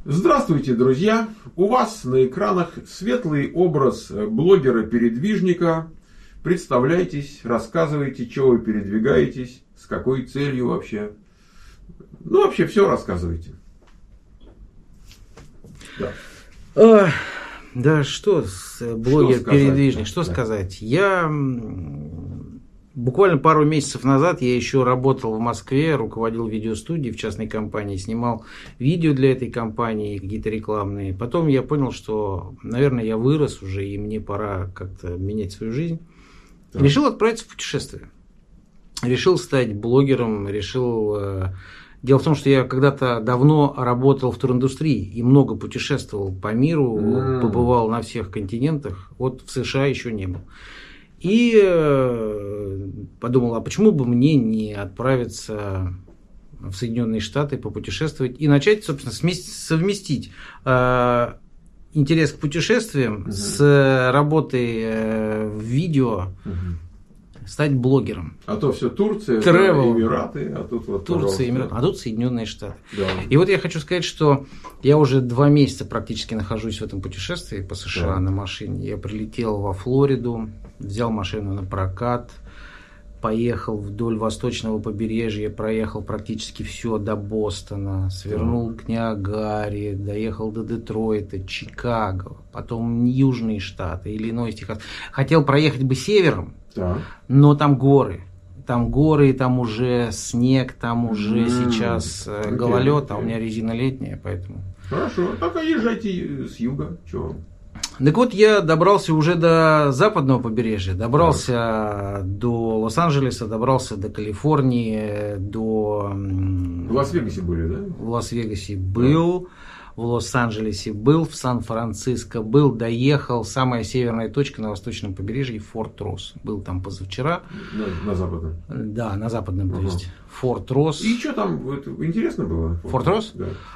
Здравствуйте, друзья! У вас на экранах светлый образ блогера-передвижника. Представляйтесь, рассказывайте, что вы передвигаетесь, с какой целью вообще. Ну, вообще, все рассказывайте. Да. Да что, блогер-передвижник, что сказать? Я буквально пару месяцев назад я еще работал в Москве, руководил видеостудией в частной компании, снимал видео для этой компании, какие-то рекламные. Потом я понял, что, наверное, я вырос уже, и мне пора как-то менять свою жизнь. Да. Решил отправиться в путешествие. Решил стать блогером, Дело в том, что я когда-то давно работал в туриндустрии и много путешествовал по миру, побывал на всех континентах, вот в США еще не был. И подумал, а почему бы мне не отправиться в Соединенные Штаты, попутешествовать и начать, собственно, совместить интерес к путешествиям с работой в видео, стать блогером. А то все Турция, Эмираты, а тут вот Турция, Эмираты, а тут Соединенные Штаты. Да. И вот я хочу сказать, что я уже 2 месяца практически нахожусь в этом путешествии по США на машине. Я прилетел во Флориду, взял машину на прокат, поехал вдоль восточного побережья, проехал практически все до Бостона, свернул к Ниагаре, доехал до Детройта, Чикаго, потом Южные Штаты, Иллинойс, Техас. Хотел проехать бы севером, но там горы. Там горы, там уже снег, там уже сейчас гололед, а у меня резина летняя, поэтому... Хорошо, так а езжайте с юга, чего? Так вот, я добрался уже до западного побережья, добрался до Лос-Анджелеса, добрался до Калифорнии, до... В Лас-Вегасе были, да? В Лас-Вегасе был, в Лос-Анджелесе был, в Сан-Франциско был, доехал, самая северная точка на восточном побережье, Форт Росс. Был там позавчера. На западном? Да, на западном, то есть Форт Росс. И что там, интересно было? Форт Росс?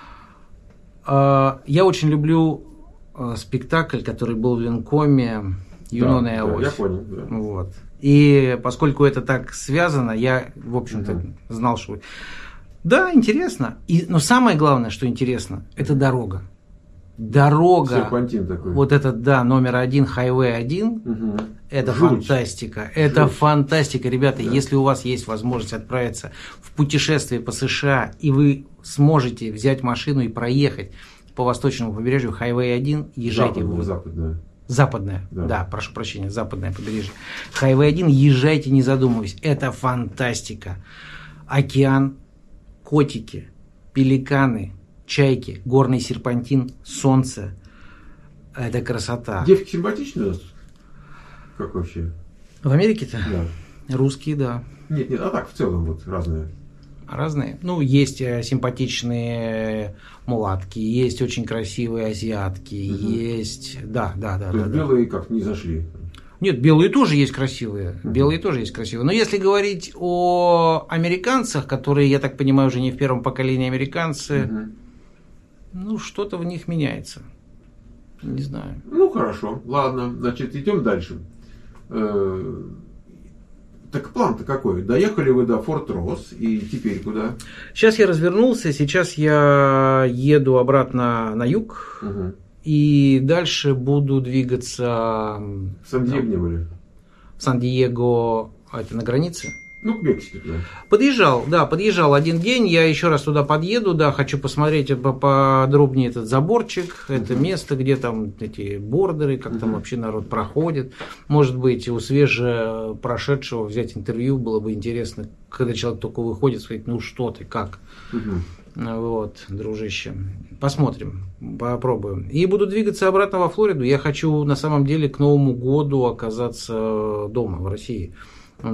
Да. Я очень люблю спектакль, который был в Линкоме, «Юнона и Авось». Я понял, да. Вот. И поскольку это так связано, я, в общем-то, знал, что... Да, интересно. Но самое главное, что интересно, это дорога. Дорога. Серпантин такой. Вот этот, да, номер 1, Highway 1. Это фантастика. Это фантастика, ребята. Да. Если у вас есть возможность отправиться в путешествие по США, и вы сможете взять машину и проехать по восточному побережью Highway 1, езжайте в Западное, да, прошу прощения, западное побережье. Highway 1, езжайте, не задумываясь. Это фантастика. Океан, котики, пеликаны, чайки, горный серпантин, солнце. Это красота. Девки симпатичные? Как вообще? В Америке-то? Да. Русские, да. Нет, а так в целом вот разные. Разные. Ну, есть симпатичные мулатки, есть очень красивые азиатки, есть... Да. То есть белые как не зашли? Нет, белые тоже есть красивые. Белые тоже есть красивые. Но если говорить о американцах, которые, я так понимаю, уже не в первом поколении американцы, ну, что-то в них меняется. Не знаю. Ну, хорошо. Ладно, значит, идем дальше. Так план-то какой? Доехали вы до Форт Росс, и теперь куда? Сейчас я развернулся, сейчас я еду обратно на юг, и дальше буду двигаться... В Сан-Диего не были? В Сан-Диего, это на границе? Ну, к Мексике, да. Подъезжал 1 день, я еще раз туда подъеду, да, хочу посмотреть поподробнее этот заборчик, это место, где там эти бордеры, как там вообще народ проходит. Может быть, у свежепрошедшего взять интервью, было бы интересно, когда человек только выходит, сказать, ну что ты, как? Вот, дружище. Посмотрим, попробуем. И буду двигаться обратно во Флориду. Я хочу, на самом деле, к Новому году оказаться дома, в России. А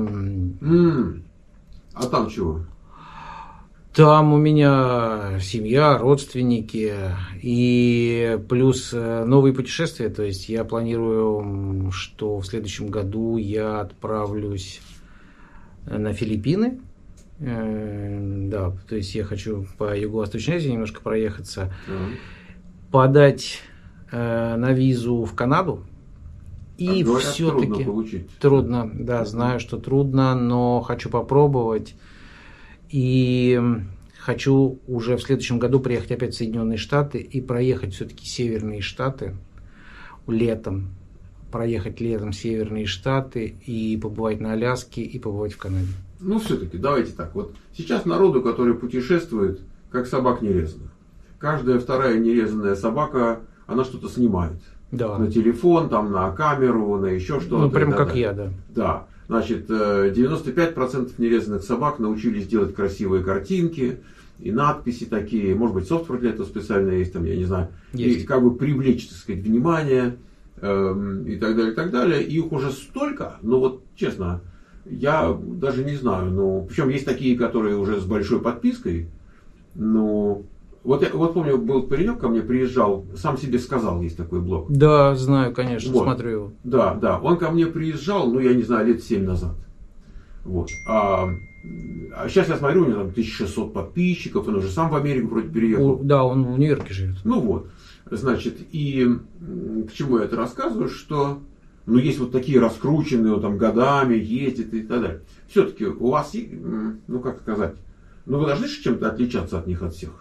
там чего? Там у меня семья, родственники и плюс новые путешествия. То есть я планирую, что в следующем году я отправлюсь на Филиппины. Да, то есть я хочу по Юго-Восточной Азии немножко проехаться, подать на визу в Канаду. И все-таки трудно, да, знаю, что трудно, но хочу попробовать. И Хочу уже в следующем году приехать опять в Соединенные Штаты и проехать все-таки Северные Штаты летом. Проехать летом Северные Штаты и побывать на Аляске, и побывать в Канаде. Ну, все-таки, давайте так. Вот сейчас народу, который путешествует, как собак нерезанных. Каждая вторая нерезанная собака, она что-то снимает. Да. На телефон, там, на камеру, на еще что-то. Ну, прям как я, да. Да. Значит, 95% нерезанных собак научились делать красивые картинки и надписи такие. Может быть, софтвер для этого специально есть, там, я не знаю. Есть. И как бы привлечь, так сказать, внимание и так далее, и так далее. И их уже столько, ну вот, честно, я даже не знаю. Ну, причем есть такие, которые уже с большой подпиской. Ну, вот помню, был паренек ко мне приезжал, сам себе сказал, есть такой блог. Да, знаю, конечно, Вот. смотрю его. Да, он ко мне приезжал, ну, я не знаю, лет 7 назад. Вот. А сейчас я смотрю, у него там 1600 подписчиков, он уже сам в Америку вроде переехал. Да, он в Нью-Йорке живет. Ну вот, значит, и к чему я это рассказываю, что, ну, есть вот такие раскрученные, он там годами ездит и так далее. Все-таки у вас, ну, как сказать, ну, вы должны же чем-то отличаться от них, от всех.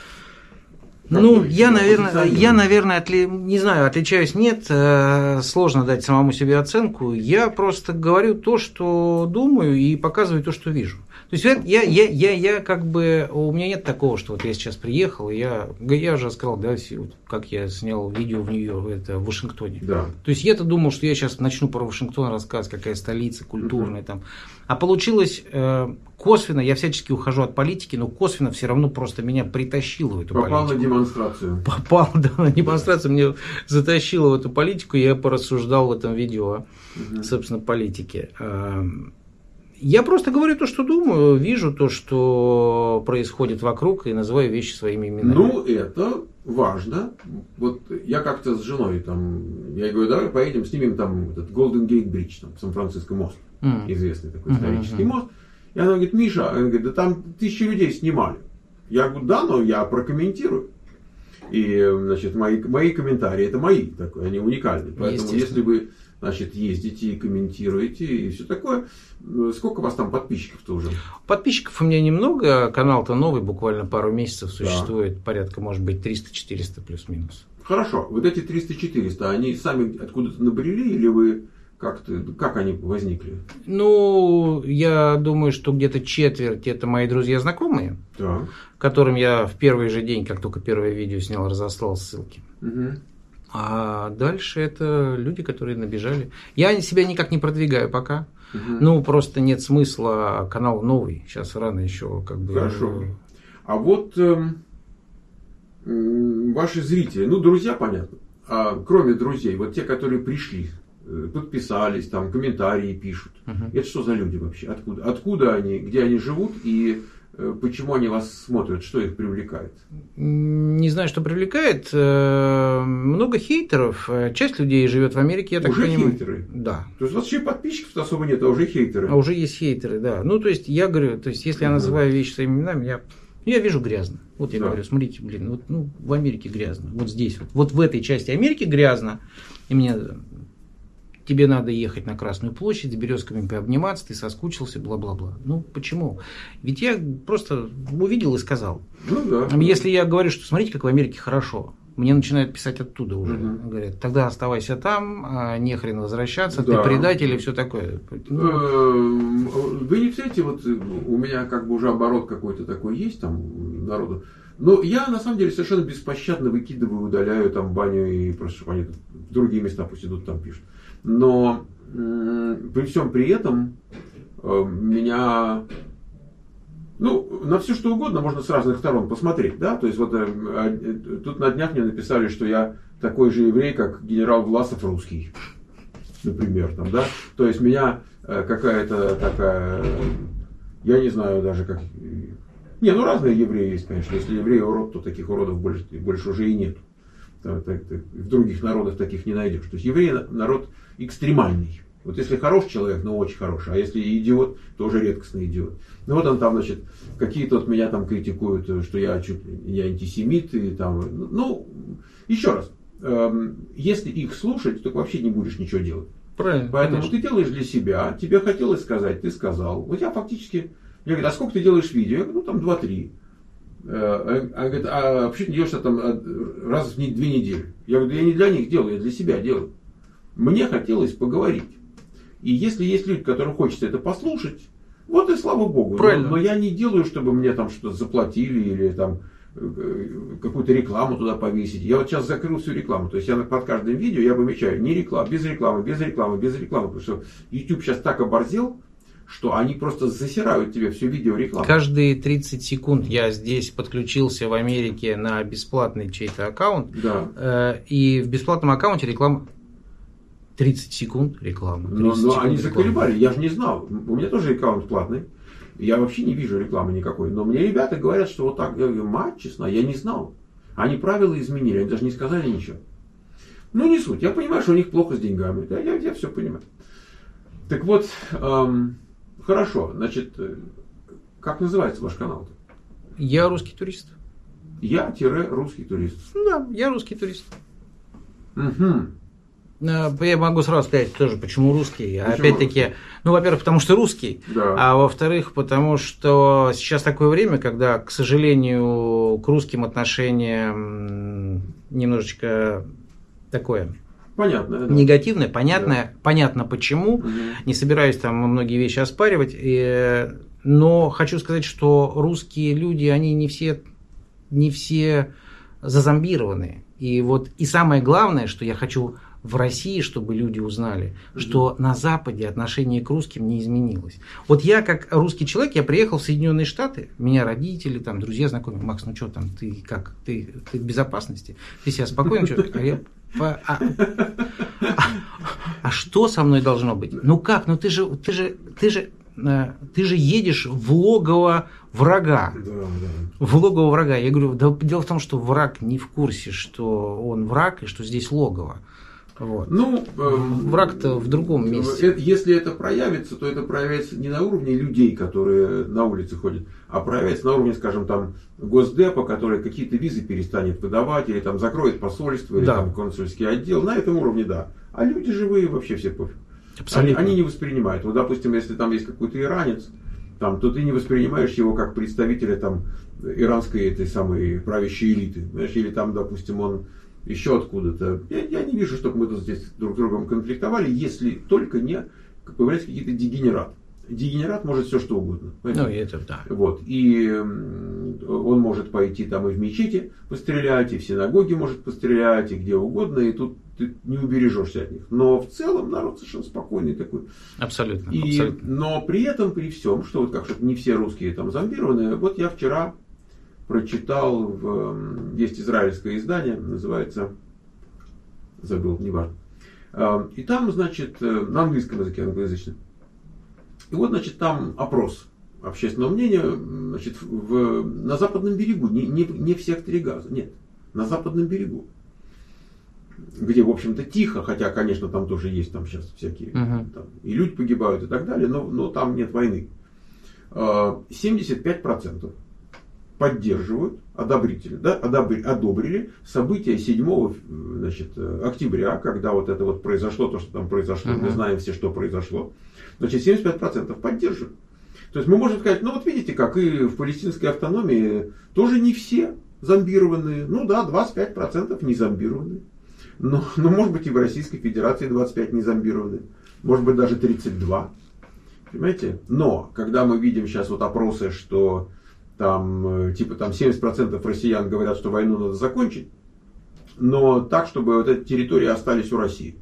Ну, я, наверное, не знаю, отличаюсь, нет, сложно дать самому себе оценку. Я просто говорю то, что думаю, и показываю то, что вижу. То есть я как бы, у меня нет такого, что вот я сейчас приехал, и я уже сказал, да, как я снял видео в Нью-Йорке, это в Вашингтоне. Да. То есть я-то думал, что я сейчас начну про Вашингтон рассказывать, какая столица культурная там. А получилось косвенно, я всячески ухожу от политики, но косвенно все равно просто меня притащило в эту политику. Попал на демонстрацию. Попал, да, на демонстрацию, мне затащило в эту политику, и я порассуждал в этом видео о, собственно, политике. Я просто говорю то, что думаю, вижу то, что происходит вокруг, и называю вещи своими именами. Ну, это важно. Вот я как-то с женой там, я говорю, давай поедем, снимем там этот Golden Gate Bridge, там, Сан-Франциско мост, известный такой исторический мост. И она говорит, Миша, она говорит, да там 1000 людей снимали. Я говорю, да, но я прокомментирую. И, значит, мои комментарии, это мои, такой, они уникальны. Поэтому, если вы, значит, ездите и комментируете и все такое, сколько у вас там подписчиков-то уже? Подписчиков у меня немного, канал-то новый, буквально пару месяцев существует, порядка, может быть, 300-400 плюс-минус. Хорошо, вот эти 300-400, они сами откуда-то набрели или вы как они возникли? Ну, я думаю, что где-то четверть это мои друзья-знакомые, Да. которым я в первый же день, как только первое видео снял, разослал ссылки. А дальше это люди, которые набежали. Я себя никак не продвигаю пока. Ну, просто нет смысла, канал новый. Сейчас рано еще как бы. Хорошо. А вот ваши зрители, ну, друзья, понятно. А кроме друзей, вот те, которые пришли, подписались, там, комментарии пишут. Это что за люди вообще? Откуда они, где они живут и почему они вас смотрят? Что их привлекает? Не знаю, что привлекает. Много хейтеров. Часть людей живет в Америке, я так уже понимаю. Хейтеры? Да. То есть у вас еще подписчиков особо нет, а уже хейтеры? А уже есть хейтеры, да. Ну, то есть, я говорю, то есть, если я называю вещи своими именами, я вижу грязно. Вот я говорю, смотрите, блин, вот, ну, в Америке грязно. Вот здесь, вот в этой части Америки грязно. И тебе надо ехать на Красную площадь, с березками пообниматься, ты соскучился, бла-бла-бла. Ну, почему? Ведь я просто увидел и сказал. Ну, да. Если я говорю, что смотрите, как в Америке хорошо, мне начинают писать оттуда уже. Говорят, тогда оставайся там, не хрен возвращаться, ты предатель и все такое. Вы не представляете, вот у меня как бы уже оборот какой-то такой есть там народу. Но я на самом деле совершенно беспощадно выкидываю, удаляю там баню и просто чтобы они в другие места пусть идут, там пишут. Но при всем при этом меня, ну, на все что угодно можно с разных сторон посмотреть, да, то есть вот тут на днях мне написали, что я такой же еврей, как генерал Власов русский, например, там, да, то есть меня какая-то такая, я не знаю даже как, не, ну разные евреи есть, конечно, если еврей урод, то таких уродов больше уже и нет. В других народах таких не найдешь. То есть еврей народ экстремальный. Вот если хороший человек, ну очень хороший, а если идиот, то уже редкостный идиот. Ну вот он там, значит, какие-то вот меня там критикуют, что я антисемит и там, ну, еще раз, если их слушать, то вообще не будешь ничего делать. Правильно. Поэтому конечно. ты делаешь для себя, тебе хотелось сказать, ты сказал. Вот я фактически, я говорю, а сколько ты делаешь видео? Я говорю, ну там 2-3. говорит, а почему ты делаешь это там раз в 2 недели? Я говорю, я не для них делаю, я для себя делаю. Мне хотелось поговорить. И если есть люди, которым хочется это послушать, вот и слава богу. Но я не делаю, чтобы мне там что-то заплатили или там какую-то рекламу туда повесить. Я вот сейчас закрыл всю рекламу. То есть я под каждым видео я помечаю не реклама, без рекламы, без рекламы, без рекламы. Потому что YouTube сейчас так оборзел, что они просто засирают тебе все видео рекламу. Каждые 30 секунд я здесь подключился в Америке на бесплатный чей-то аккаунт. Да. И в бесплатном аккаунте реклама 30 секунд рекламы. Но они заколебали, я же не знал. У меня тоже аккаунт платный. Я вообще не вижу рекламы никакой. Но мне ребята говорят, что вот так. Я говорю, мать честная, я не знал. Они правила изменили, они даже не сказали ничего. Ну, не суть. Я понимаю, что у них плохо с деньгами. Да, я все понимаю. Так вот, хорошо. Значит, как называется ваш канал-то? Я русский турист. Я-русский турист. Да, я русский турист. Угу. Я могу сразу сказать тоже, почему русский. Почему? Опять-таки, ну, во-первых, потому что русский, да. А во-вторых, потому что сейчас такое время, когда, к сожалению, к русским отношение немножечко такое понятное, да. негативное, понятное, да. Понятно почему. Угу. Не собираюсь там многие вещи оспаривать, но хочу сказать, что русские люди, они не все зазомбированы. И вот и самое главное, что я хочу в России, чтобы люди узнали, что на Западе отношение к русским не изменилось. Вот я, как русский человек, я приехал в Соединенные Штаты, меня родители, там, друзья, знакомые, Макс, ну что там, ты как, ты в безопасности, ты себя спокойно чувствуешь? А что со мной должно быть? Ну как, ну ты же едешь в логово врага. Да. В логово врага. Я говорю, да, дело в том, что враг не в курсе, что он враг и что здесь логово. Вот. Ну, враг-то в другом месте. Если это проявится, то это проявится не на уровне людей, которые на улице ходят, а проявится на уровне, скажем, там, Госдепа, который какие-то визы перестанет выдавать, или там закроет посольство, или там консульский отдел. На этом уровне, да. А люди живые вообще все пофиг. Они не воспринимают. Вот, допустим, если там есть какой-то иранец, там, то ты не воспринимаешь его как представителя там, иранской этой самой правящей элиты. Знаешь, или там, допустим, он еще откуда-то. Я не вижу, чтобы мы тут здесь друг с другом конфликтовали, если только не появляются какие-то дегенераты. Дегенерат может все что угодно. Понимаете? Ну, это да. Вот. И он может пойти там и в мечети пострелять, и в синагоге может пострелять, и где угодно, и тут ты не убережешься от них. Но в целом народ совершенно спокойный такой. Абсолютно. Но при этом, при всем, что вот как что не все русские там зомбированы, вот я вчера прочитал, есть израильское издание, называется, забыл, неважно. И там, значит, на английском языке, англоязычном. И вот, значит, там опрос общественного мнения, значит, на западном берегу, не в секторе Газа, нет, на западном берегу, где, в общем-то, тихо, хотя, конечно, там тоже есть там сейчас всякие, там, и люди погибают и так далее, но там нет войны. 75% поддерживают, одобрили события 7 значит, октября, когда вот это вот произошло, то, что там произошло, мы знаем все, что произошло. Значит, 75% поддерживают. То есть мы можем сказать, ну вот видите, как и в палестинской автономии, тоже не все зомбированные. Ну да, 25% не зомбированные. Но может быть и в Российской Федерации 25 не зомбированные. Может быть даже 32. Понимаете? Но когда мы видим сейчас вот опросы, что там, типа там 70% россиян говорят, что войну надо закончить, но так, чтобы вот эти территории остались у России.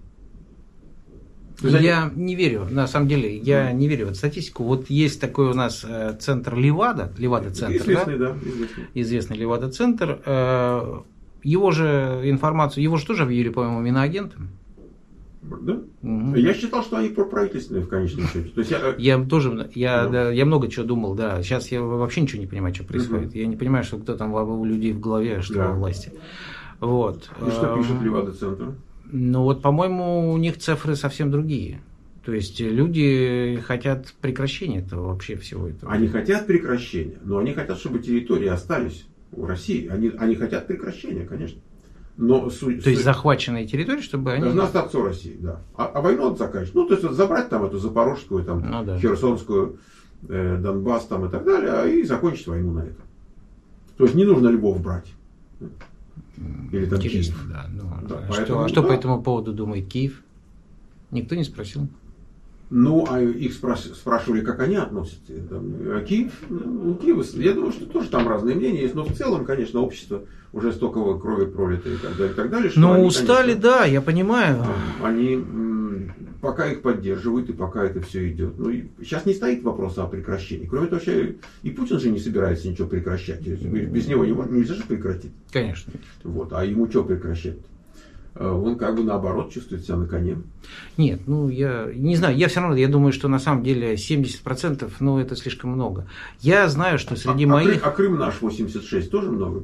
Я не верю, на самом деле, я не верю в эту статистику. Вот есть такой у нас центр Левада-центр, известный, да? Известный Левада-центр. Его же информацию, его же тоже объявили, по-моему, иноагентом. Да? Угу. Я считал, что они проправительственные в конечном счете. То есть я много чего думал, да. Сейчас я вообще ничего не понимаю, что происходит. Я не понимаю, что кто там у людей в голове, что во власти. Вот. И что пишет Левада-центр? Ну вот, по-моему, у них цифры совсем другие. То есть люди хотят прекращения этого вообще всего этого. Они хотят прекращения, но они хотят, чтобы территории остались у России. Они хотят прекращения, конечно. Но то есть захваченные территории, чтобы они... Должны остаться у России, да. А войну надо заканчивать. Ну, то есть забрать там эту Запорожскую, там, Херсонскую, Донбасс там, и так далее, и закончить войну на этом. То есть не нужно Львов брать. Или там интересно, Киев. Да. Да, поэтому, что по этому поводу думает Киев? Никто не спросил. Ну, а их спрашивали, как они относятся. А Киев, у Киева, я думаю, что тоже там разные мнения есть, но в целом, конечно, общество уже столько крови пролито и так далее. Что ну, они, устали, конечно, да, я понимаю. Они пока их поддерживают, и пока это все идет. Ну, и сейчас не стоит вопрос о прекращении. Кроме того, и Путин же не собирается ничего прекращать. Без него нельзя же прекратить. Конечно. Вот, а ему что прекращать? Он как бы наоборот чувствует себя на коне. Нет, ну я не знаю, я все равно, я думаю, что на самом деле 70%, ну это слишком много. Я знаю, что среди моих... А Крым наш 86 тоже много?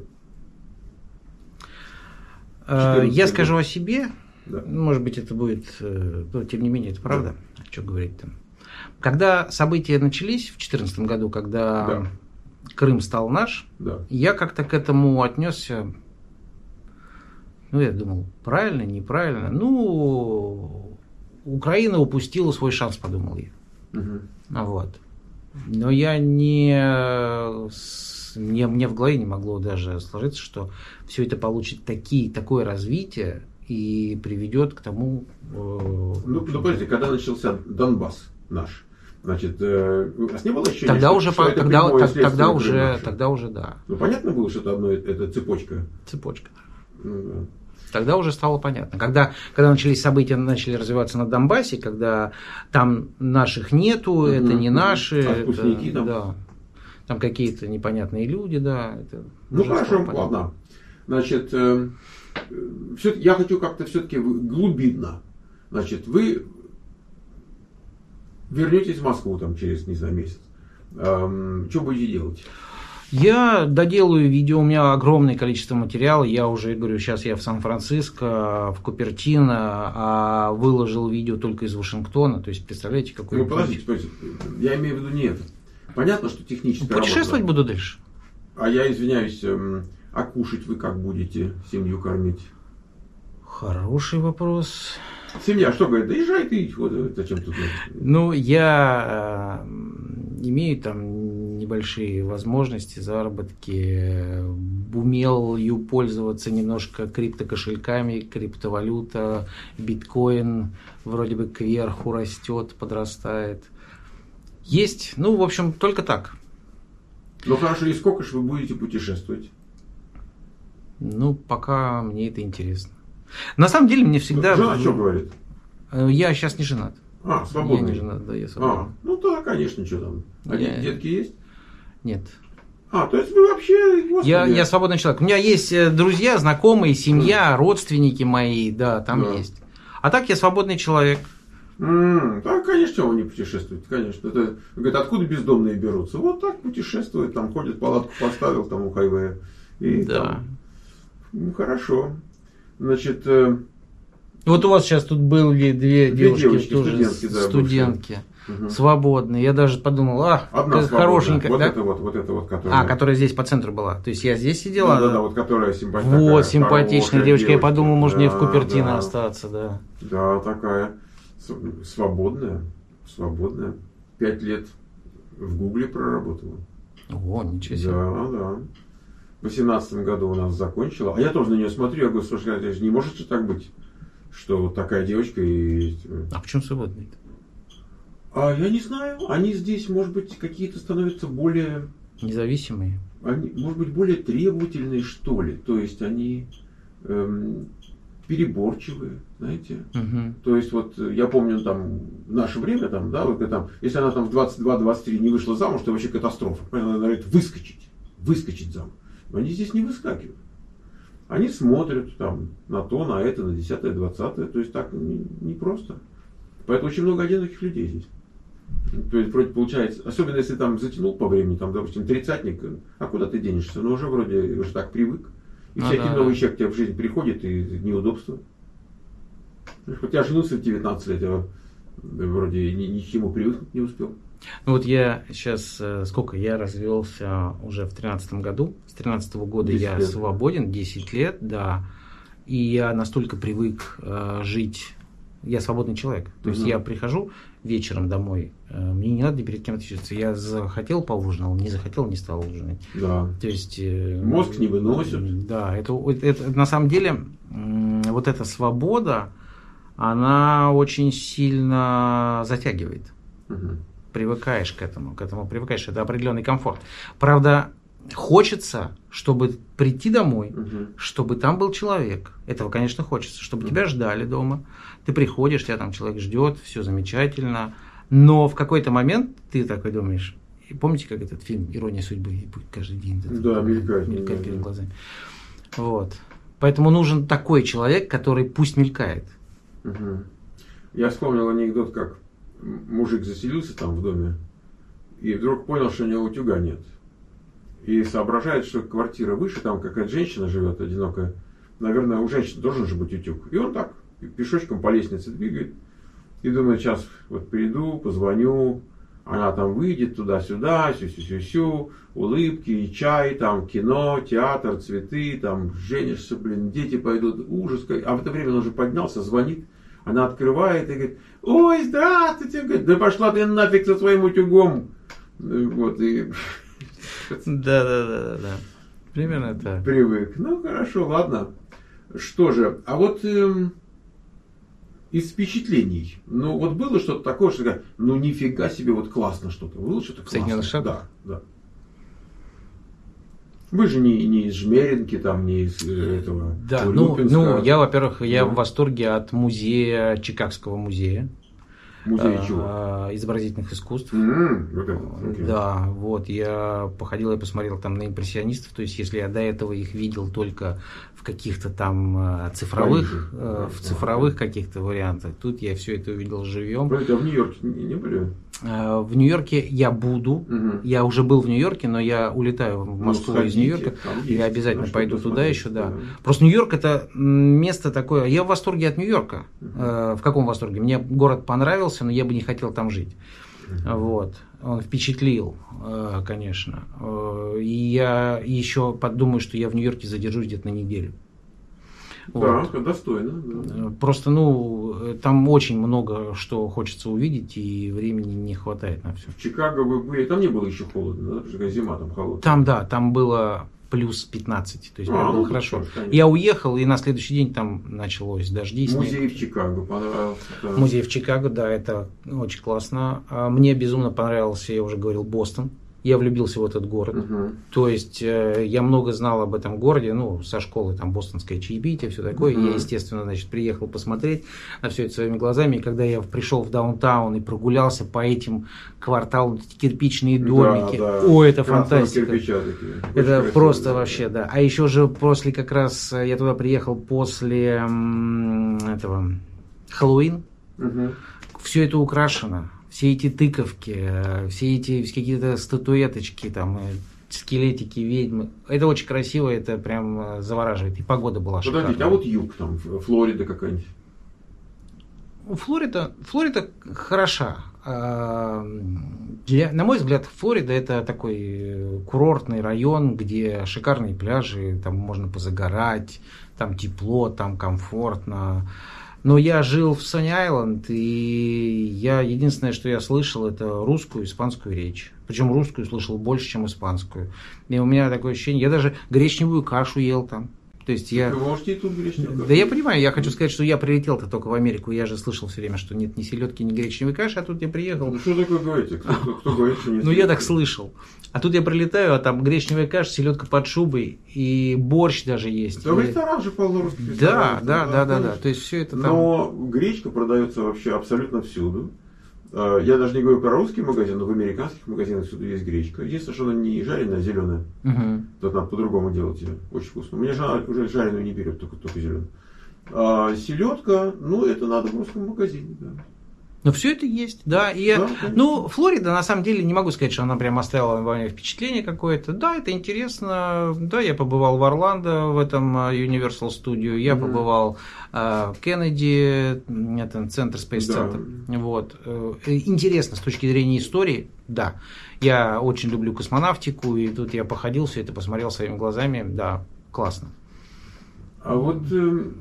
Я скажу о себе, да. Может быть это будет, но тем не менее это правда, да. Что говорить там. Когда события начались в 2014 году, когда Крым стал наш, я как-то к этому отнесся. Ну, я думал, правильно, неправильно. Ну, Украина упустила свой шанс, подумал я. Вот. Но я мне в голове не могло даже сложиться, что все это получит такое развитие и приведет к тому... Ну, подожди, когда начался Донбасс наш, значит, у вас не было ощущения, тогда что уже, да. Ну, понятно было, что это цепочка? Цепочка, да. Тогда уже стало понятно. Когда начались события, начали развиваться на Донбассе, когда там наших нету, это не наши. Отпускники там. Да. Там какие-то непонятные люди, да. Ну хорошо, ладно. Значит, я хочу как-то все-таки глубинно. Значит, вы вернетесь в Москву там через, не знаю, месяц. Что будете делать? Я доделаю видео, у меня огромное количество материала, я уже говорю, сейчас я в Сан-Франциско, в Купертино, а выложил видео только из Вашингтона, то есть представляете, какой... Ну подождите, я имею в виду не это. Понятно, что технически... Путешествовать буду дальше. А я извиняюсь, а кушать вы как будете, семью кормить? Хороший вопрос. Семья что говорит? Да езжай ты, вот, зачем тут? Ну, я имею там небольшие возможности, заработки, умею пользоваться немножко криптокошельками, криптовалюта, биткоин вроде бы кверху растет, подрастает. Есть, ну, в общем, только так. Ну, хорошо, и сколько же вы будете путешествовать? Ну, пока мне это интересно. На самом деле, мне всегда... Жена что говорит? Я сейчас не женат. Свободный? Я не женат, да, я свободный. Ну, да, конечно, что там. Детки есть? Нет. То есть вы вообще... Я свободный человек. У меня есть друзья, знакомые, семья, родственники мои, да, там есть. А так я свободный человек. Да, конечно, он не путешествует, конечно. Это, говорит, откуда бездомные берутся? Вот так путешествуют, там ходят, палатку поставил там у хайвея. И да. Там, хорошо. Значит... Вот у вас сейчас тут были две девушки тоже, студентки свободные. Я даже подумал, одна хорошенькая. Вот да? это вот, которая... которая здесь по центру была. То есть я здесь сидела. Да, вот которая симпатичная. Вот, симпатичная девочка. Я подумал, может мне в Купертино остаться, да. Да, такая свободная. 5 лет в Гугле проработала. О, ничего себе. Да. В 2018 году у нас закончила. А я тоже на нее смотрю, я говорю, слушай, это же не может же так быть, что вот такая девочка и... А почему свободные-то? Я не знаю. Они здесь, может быть, какие-то становятся более... Независимые? Они, может быть, более требовательные, что ли. То есть они переборчивые, знаете. То есть вот я помню там в наше время, там, да, вот, там, если она там в 22-23 не вышла замуж, то вообще катастрофа. Она говорит, выскочить замуж. Но они здесь не выскакивают. Они смотрят там на то, на это, на 10-е, 20-е. То есть так непросто. Поэтому очень много одиноких людей здесь. То есть вроде получается, особенно если там затянул по времени, там, допустим, 30-ник, а куда ты денешься? Ну уже вроде уже так привык. И всякий новый человек к тебе в жизнь приходит, и неудобства. Хотя я женился в 19 лет, я вроде ни к чему привыкнуть не успел. Ну вот я сейчас, я развелся уже в 2013 году. С 2013 года я свободен, 10 лет, да. И я настолько привык жить Я свободный человек. То есть я прихожу вечером домой, мне не надо перед кем отвечаться. Я захотел поужинал, не захотел, не стал ужинать. Да. То есть, мозг не выносит. Да, это на самом деле вот эта свобода, она очень сильно затягивает. Привыкаешь к этому привыкаешь, это определенный комфорт. Правда, хочется, чтобы прийти домой, чтобы там был человек. Этого, конечно, хочется, чтобы тебя ждали дома. Ты приходишь, тебя там человек ждет, все замечательно. Но в какой-то момент ты такой думаешь, и помните, как этот фильм «Ирония судьбы» каждый день мелькает перед глазами. Вот. Поэтому нужен такой человек, который пусть мелькает. Я вспомнил анекдот, как мужик заселился там в доме и вдруг понял, что у него утюга нет. И соображает, что квартира выше, там какая-то женщина живет одинокая. Наверное, у женщины должен же быть утюг. И он так пешочком по лестнице двигает. И думает, сейчас вот приду, позвоню, она там выйдет туда-сюда, сю-сю-сю-сю, улыбки, и чай, там кино, театр, цветы, там женишься, дети пойдут, ужас. А в это время он уже поднялся, звонит. Она открывает и говорит, ой, здравствуйте. Говорит, да пошла ты нафиг со своим утюгом. Вот, и... Да. Примерно так. Привык. Ну, хорошо, ладно. Что же, а вот из впечатлений, ну, вот было что-то такое, что, ну, нифига себе, вот классно что-то. Было что-то классное? В Соединенных Штатах? Да. Вы же не из Жмеринки, там, не из этого. Да, ну, я, во-первых, я в восторге от музея, Чикагского музея. Музей чего? Изобразительных искусств. Okay. Да, вот, я походил и посмотрел там на импрессионистов, то есть, если я до этого их видел только в каких-то там цифровых, цифровых каких-то вариантах, тут я все это увидел живьем. Вы в Нью-Йорке не были? В Нью-Йорке я буду. Я уже был в Нью-Йорке, но я улетаю в Москву из Нью-Йорка. Я обязательно пойду туда еще, да. Просто Нью-Йорк это место такое. Я в восторге от Нью-Йорка. В каком восторге? Мне город понравился, но я бы не хотел там жить. Вот. Он впечатлил, конечно. И я еще подумаю, что я в Нью-Йорке задержусь где-то на неделю. Да, вот. Достойно. Да. Просто, там очень много что хочется увидеть, и времени не хватает на все. В Чикаго вы были, там не было еще холодно, да? Потому что зима там холодная. Там, да, там было плюс 15, то есть было хорошо. Я уехал, и на следующий день там началось дожди. Музей в Чикаго понравился? Да. Музей в Чикаго, да, это очень классно. Мне безумно понравился, я уже говорил, Бостон. Я влюбился в этот город. То есть я много знал об этом городе, со школы, там бостонское чаепитие, все такое. Я, естественно, приехал посмотреть на все это своими глазами. И когда я пришел в даунтаун и прогулялся по этим кварталам, кирпичные домики, это фантастика. Это просто вообще, да. А еще же после как раз я туда приехал после этого Хэллоуин. Все это украшено. Все эти тыковки, все эти какие-то статуэточки, там, скелетики, ведьмы. Это очень красиво, это прям завораживает. И погода была шикарная. Подождите, а вот юг, там, Флорида какая-нибудь? Флорида хороша. На мой взгляд, Флорида это такой курортный район, где шикарные пляжи, там можно позагорать, там тепло, там комфортно. Но я жил в Санни-Айленд, и единственное, что я слышал, это русскую и испанскую речь. Причем русскую слышал больше, чем испанскую. И у меня такое ощущение, я даже гречневую кашу ел там. То есть вы можете и тут гречневую кашу? Да я понимаю, я хочу сказать, что я прилетел-то только в Америку, я же слышал все время, что нет ни селедки, ни гречневой каши, а тут я приехал. Ну что такое говорите? Кто говорит, что нет? Я так слышал. А тут я прилетаю, а там гречневая каша, селедка под шубой, и борщ даже есть. Да в ресторан же полно русских. Да. То есть все это там. Но гречка продается вообще абсолютно всюду. Я даже не говорю про русский магазин, но в американских магазинах всюду есть гречка. Единственное, что она не жареная, а зеленая. Тут надо по-другому делать ее. Очень вкусно. У меня жена уже жареную не берет, только зеленую. Селедка, это надо в русском магазине, да. Но все это есть, да. Флорида, на самом деле, не могу сказать, что она прям оставила во мне впечатление какое-то. Да, это интересно. Да, я побывал в Орландо, в этом Universal Studio. Я побывал в Кеннеди, это центр, Space Center. Да. Вот. Интересно с точки зрения истории, да. Я очень люблю космонавтику, и тут я походил, все это посмотрел своими глазами. Да, классно. А вот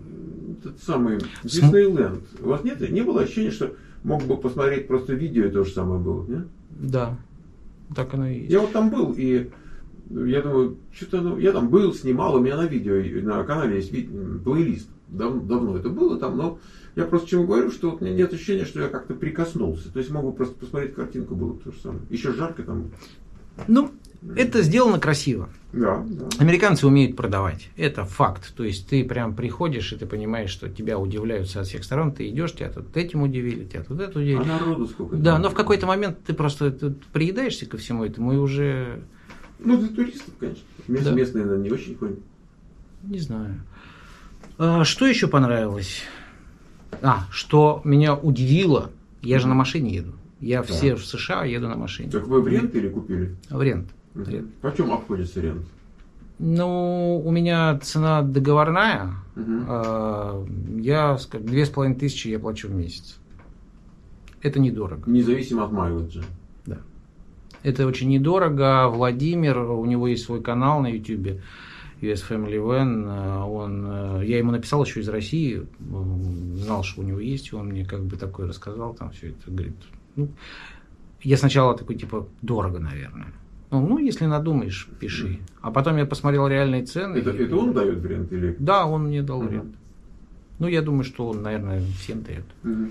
этот самый Диснейленд. У вас не было ощущения, что мог бы посмотреть просто видео, и то же самое было, нет? Да, так оно и есть. Я вот там был, и я думаю, что-то, я там был, снимал, у меня на видео, на канале есть плейлист. Давно это было там, но я просто чему говорю, что вот у меня нет ощущения, что я как-то прикоснулся. То есть могу просто посмотреть картинку, было то же самое. Еще жарко там. Ну, это сделано красиво. Да, да. Американцы умеют продавать. Это факт. То есть ты прям приходишь, и ты понимаешь, что тебя удивляют со всех сторон. Ты идешь, тебя тут этим удивили, тебя тут это удивили. А народу сколько? Да, но в какой-то момент ты просто приедаешься ко всему этому и уже... Ну, для туристов, конечно. Да. Местные, наверное, не очень ходят. Не знаю. Что еще понравилось? Что меня удивило, я же на машине еду. Я все в США еду на машине. Так вы в рент или купили? В рент. Почем обходится рент? Ну, у меня цена договорная. Я 2500 я плачу в месяц. Это недорого. Независимо от майледжа. Да. Это очень недорого. Владимир, у него есть свой канал на YouTube. US Family Van, я ему написал еще из России, знал, что у него есть, он мне как бы такое рассказал, там все это, говорит, я сначала такой, типа, дорого, наверное. Ну, если надумаешь, пиши. А потом я посмотрел реальные цены. Это он дает в рент? Или... Да, он мне дал рент. Ну, я думаю, что он, наверное, всем дает.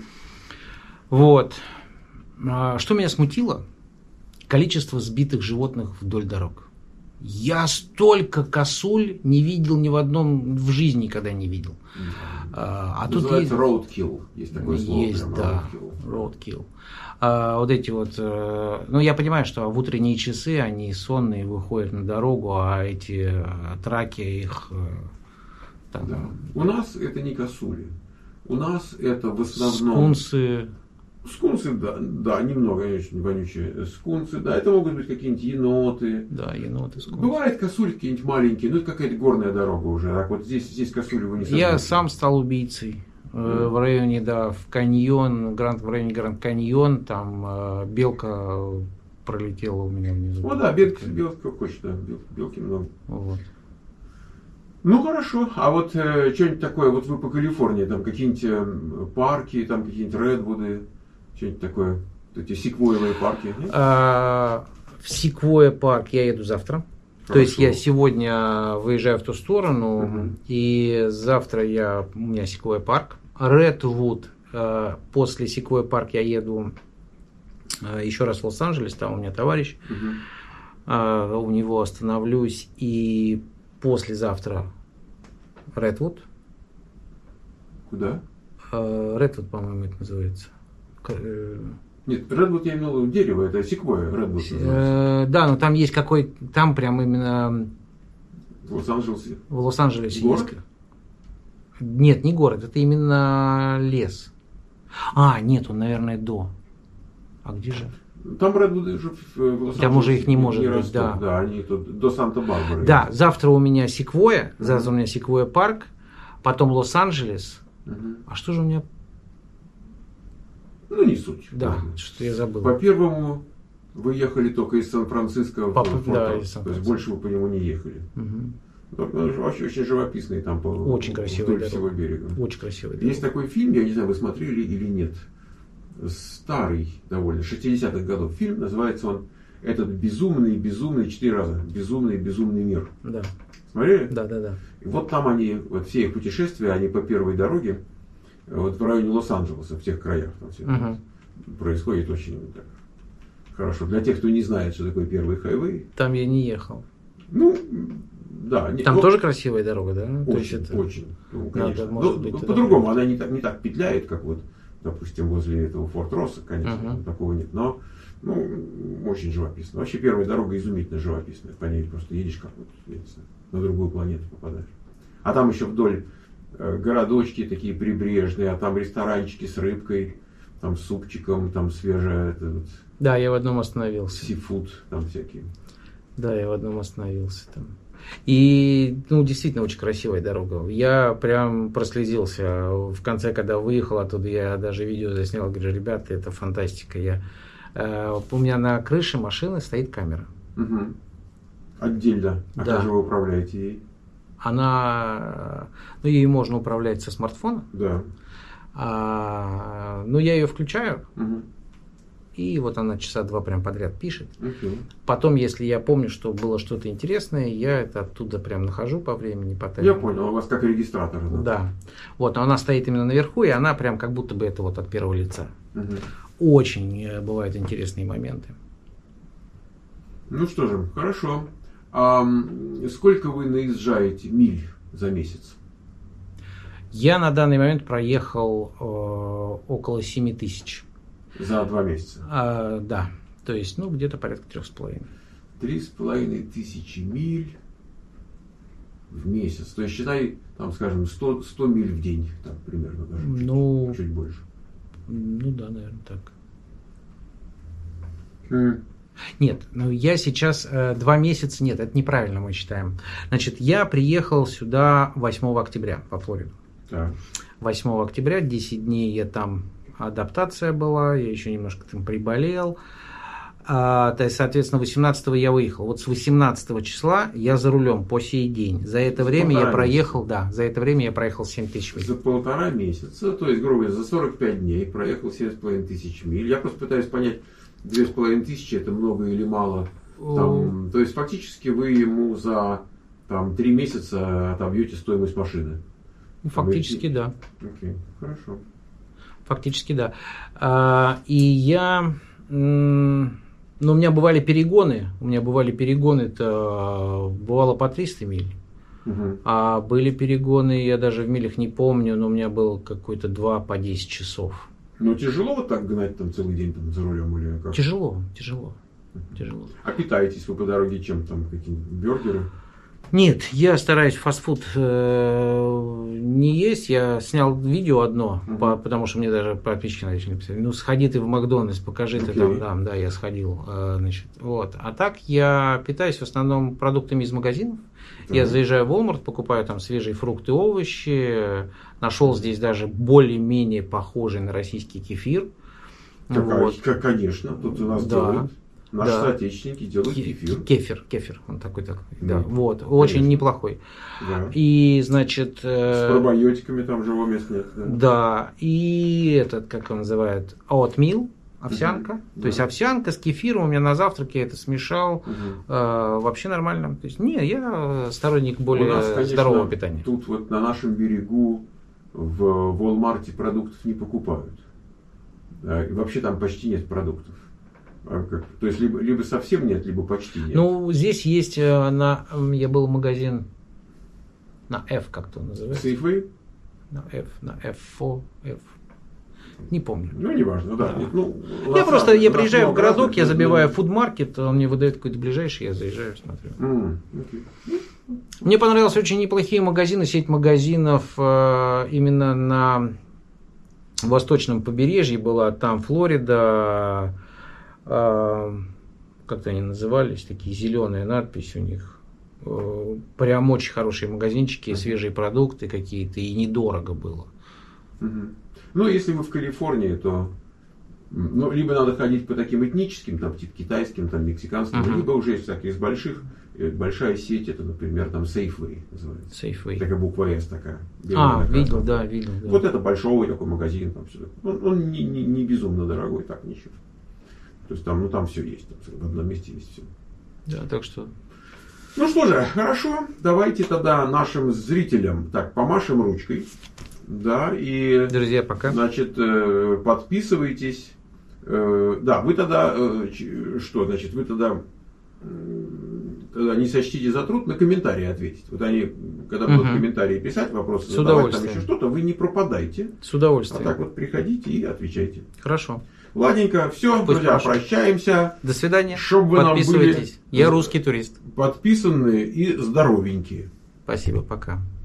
Вот. Что меня смутило? Количество сбитых животных вдоль дорог. Я столько косуль не видел ни в одном, в жизни никогда не видел. Называется roadkill. Есть такое слово. Есть, прям, да, roadkill. Вот эти вот, я понимаю, что в утренние часы они сонные выходят на дорогу, а эти траки их... Там, да. У нас это не косули. У нас это в основном... Скунсы, да, немного очень вонючие. Скунсы, да, это могут быть какие-нибудь еноты. Да, еноты, скунсы. Бывают косули какие-нибудь маленькие, это какая-то горная дорога уже. Так вот здесь косули вы не сознаете. Я сам стал убийцей. В районе, в каньон, в районе Гранд Каньон, там белка пролетела у меня внизу. Белка хочет, белки много. Вот. Ну хорошо, а вот что-нибудь такое, вот вы по Калифорнии, там какие-нибудь парки, там какие-нибудь редвуды, что-нибудь такое, эти секвоевые парки? Нет? В Секвойя парк я еду завтра. Хорошо. То есть я сегодня выезжаю в ту сторону, и завтра у меня Секвойя парк. Редвуд, после Секвойя парк я еду еще раз в Лос-Анджелес, там у меня товарищ, у него остановлюсь, и послезавтра Редвуд. Куда? Редвуд, по-моему, это называется. Нет, Редвуд я имел в виду дерево, это секвойя, Редвуд называется. Да, но там есть там прям именно... В Лос-Анджелесе? В Лос-Анджелесе город? есть. Нет, не город, это именно лес. Нет, он, наверное, до. А где же? Там Редвуды уже в Лос-Анджелесе. Там уже их не может быть, растут, да. Да, они тут до Санта-Барбары. Да, завтра у меня Секвойя, завтра у меня Секвойя парк, потом Лос-Анджелес. А что же у меня? Не суть. Да, что я забыл. По первому вы ехали только из Сан-Франциско в Форт-Росс, то есть больше вы по нему не ехали. Вообще очень живописный там очень красивый вдоль всего берега. Очень красивый. Есть такой фильм, я не знаю, вы смотрели или нет. Старый довольно, 60-х годов фильм, называется он «Этот безумный, 4 раза, безумный мир». Да. Смотрели? Да. И вот там они, все их путешествия, они по первой дороге, в районе Лос-Анджелеса, в тех краях там все происходит очень так хорошо. Для тех, кто не знает, что такое первый хайвей. Там я не ехал. Да. Там тоже красивая дорога, да? Очень. Конечно. Быть, по-другому, она не так петляет, как вот, допустим, возле этого Форт-Росса, конечно, такого нет. Но очень живописно. Вообще первая дорога изумительно живописная. По ней просто едешь как вот, я не знаю, на другую планету попадаешь. А там еще вдоль городочки такие прибрежные, а там ресторанчики с рыбкой, там с супчиком, там свежая... Да, я в одном остановился. Сифуд там всякие. Да, я в одном остановился там. И, действительно, очень красивая дорога. Я прям прослезился. В конце, когда выехал оттуда, я даже видео заснял, говорю, ребята, это фантастика. У меня на крыше машины стоит камера. Отдельно. А как же вы управляете ей? Она, ну, ею можно управлять со смартфона. Да. Ну, я ее включаю, Угу. и вот она часа 2 прям подряд пишет. Окей. Потом, если я помню, что было что-то интересное, я это оттуда прям нахожу по времени, по таймеру. Я понял, у вас как регистратор. Да. Да. Вот, но она стоит именно наверху, и она прям как будто бы это вот от первого лица. Угу. Очень бывают интересные моменты. Ну что же, хорошо. А сколько вы наезжаете миль за месяц? Я на данный момент проехал около 7 тысяч. За 2 месяца? Да, то есть, ну, где-то порядка 3,5. 3500 миль в месяц. То есть, считай, там, скажем, 100 миль в день, там, примерно, даже Ну, чуть больше. Ну да, наверное, так. Нет, ну я сейчас 2 месяца, нет, это неправильно мы считаем. Значит, я приехал сюда 8 октября во Флориду. Так. 8 октября, 10 дней я там, адаптация была, я еще немножко там приболел. То есть, соответственно, 18-го я выехал. Вот с 18 числа я за рулем по сей день. За это время я проехал, да, за это время я проехал 7 тысяч миль. За 1,5 месяца, то есть, грубо говоря, за 45 дней проехал 7500 миль. Я просто пытаюсь понять, 2500 это много или мало. Там, то есть, фактически вы ему за там, 3 месяца отобьете стоимость машины. Фактически, да. Окей, хорошо. Фактически, да. И я... Ну, у меня бывали перегоны. Это бывало по 300 миль. Угу. А были перегоны, я даже в милях не помню, но у меня был какой-то 2 по 10 часов. Ну, тяжело вот так гнать там целый день там, за рулем или как? Тяжело. А питаетесь вы по дороге чем там? Какие-нибудь бёргеры? Нет, я стараюсь фастфуд не есть. Я снял видео одно, потому что мне даже подписчики начали писать. Ну, сходи ты в Макдональдс, покажи ты там. Да, я сходил. Значит, вот. А так я питаюсь в основном продуктами из магазинов. Я заезжаю в Walmart, покупаю там свежие фрукты, овощи. Нашел здесь даже более-менее похожий на российский кефир. Конечно, тут у нас делают. Наши соотечественники делают кефир. Кефир, он такой. Да, вот, очень неплохой. Да. И, значит... С пробиотиками там живого места нет. Да, и этот, как он называет, oatmeal, овсянка. То есть овсянка с кефиром у меня на завтрак, я это смешал. Вообще нормально. То есть, я сторонник более конечно, здорового питания. Тут вот на нашем берегу в Walmart продуктов не покупают. И вообще там почти нет продуктов. То есть, либо совсем нет, либо почти нет. Ну, здесь есть, я был в магазин на F, как-то он называется. Safeway? На F4, F. Не помню. Ну, неважно, да. Нет, я приезжаю в городок, я забиваю фудмаркет, он мне выдает какой-то ближайший, я заезжаю, смотрю. Мне понравились очень неплохие магазины, сеть магазинов именно на восточном побережье была, там Флорида. Как-то они назывались, такие зеленые надписи у них. Прям очень хорошие магазинчики, свежие продукты какие-то, и недорого было. Ну, если вы в Калифорнии, то либо надо ходить по таким этническим, там, типа китайским, там, мексиканским, либо уже из всяких из больших. Большая сеть, это, например, там Safeway называется. Safeway. Такая буква S такая. Видел, да. Вот это большой такой магазин. Там все. Он не безумно дорогой, так ничего. То есть там все есть, там, в одном месте есть все. Да, так что. Ну что же, хорошо. Давайте тогда нашим зрителям так помашем ручкой. Да, и. Друзья, пока. Значит, подписывайтесь. Да, вы тогда что, значит, вы тогда не сочтите за труд на комментарии ответить. Вот они, когда будут комментарии писать, вопросы задавать, там еще что-то, вы не пропадайте. С удовольствием. А так вот приходите и отвечайте. Хорошо. Ладненько, все, друзья, прощаемся. До свидания. Чтобы вы подписывайтесь. Нам были Я русский турист. Подписанные и здоровенькие. Спасибо, пока.